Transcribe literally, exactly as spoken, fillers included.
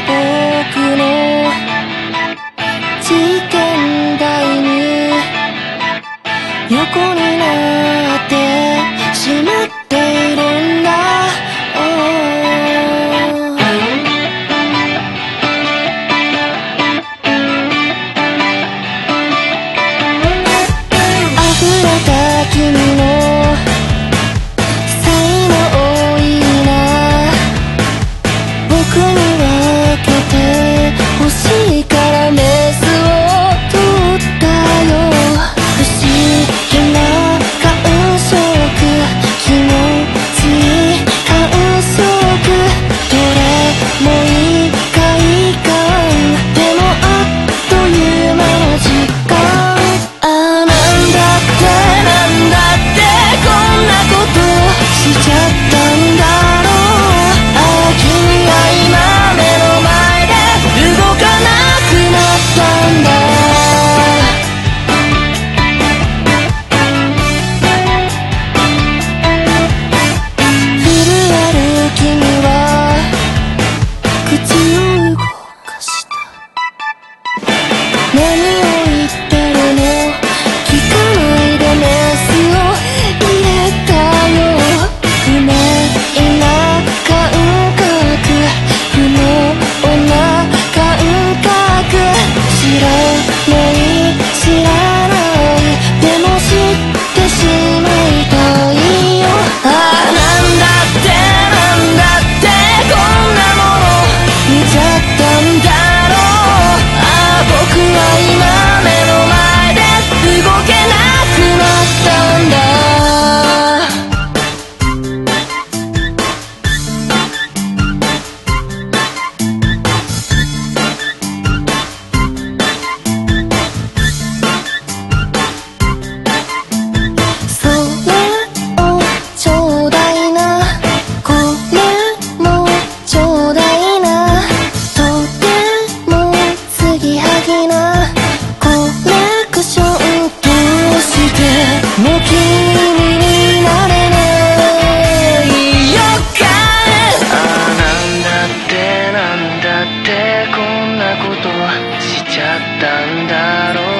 僕の事件台に横になってしまっているんだ、溢れた君の才能いいな、僕に分けて欲しいからメスを取ったよ。不思議な感触、気持ちいい感触、どれもいい快感、でもあっという間の時間。ああなんだってなんだってこんなことしちゃったんだろう。ああ君は今目の前で動かなくなったんだ。震える君は口を動かした。何を言ってるの、聞かないでメスを入れたよ。不明な感覚、不能な感覚、知らない知らない、でも知ってしまいたいよ。ああなんだってなんだってこんなもの見ちゃったんだろう。ああ僕は今目の前で動けなくなったんだ。それをちょうだいな、これもちょうだいな、とても継ぎはぎなコレクション、どうしても君になれないよかね。ああなんだってなんだってこんなことしちゃったんだろう。